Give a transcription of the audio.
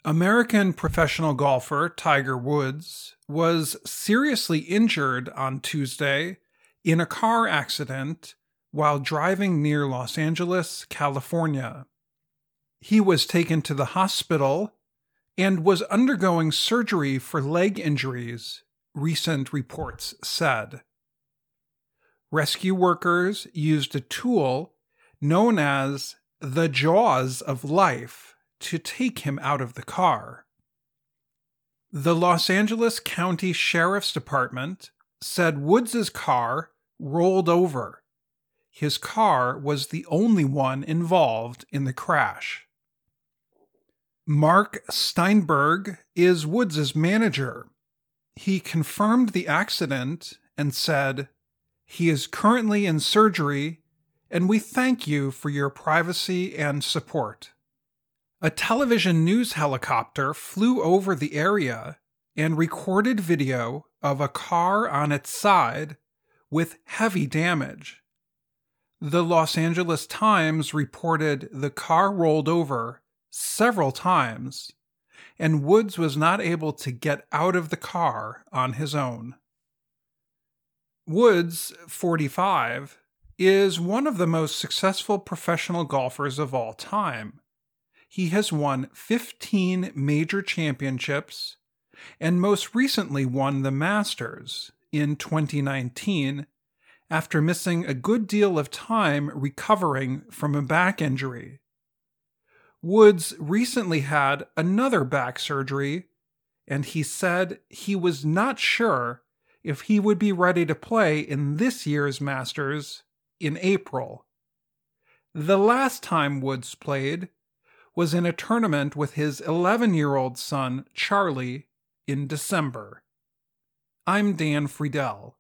American professional golfer Tiger Woods was seriously injured on Tuesday in a car accident while driving near Los Angeles, California. He was taken to the hospital and was undergoing surgery for leg injuries, recent reports said. Rescue workers used a tool known as the Jaws of Life to take him out of the car. The Los Angeles County Sheriff's Department said Woods' car rolled over. His car was the only one involved in the crash. Mark Steinberg is Woods' manager. He confirmed the accident and said, "He is currently in surgery, and we thank you for your privacy and support." A television news helicopter flew over the area and recorded video of a car on its side with heavy damage. The Los Angeles Times reported the car rolled over several times, and Woods was not able to get out of the car on his own. Woods, 45, is one of the most successful professional golfers of all time. He has won 15 major championships and most recently won the Masters in 2019 after missing a good deal of time recovering from a back injury. Woods recently had another back surgery, and he said he was not sure if he would be ready to play in this year's Masters in April. The last time Woods played was in a tournament with his 11-year-old son, Charlie, in December. I'm Dan Friedel.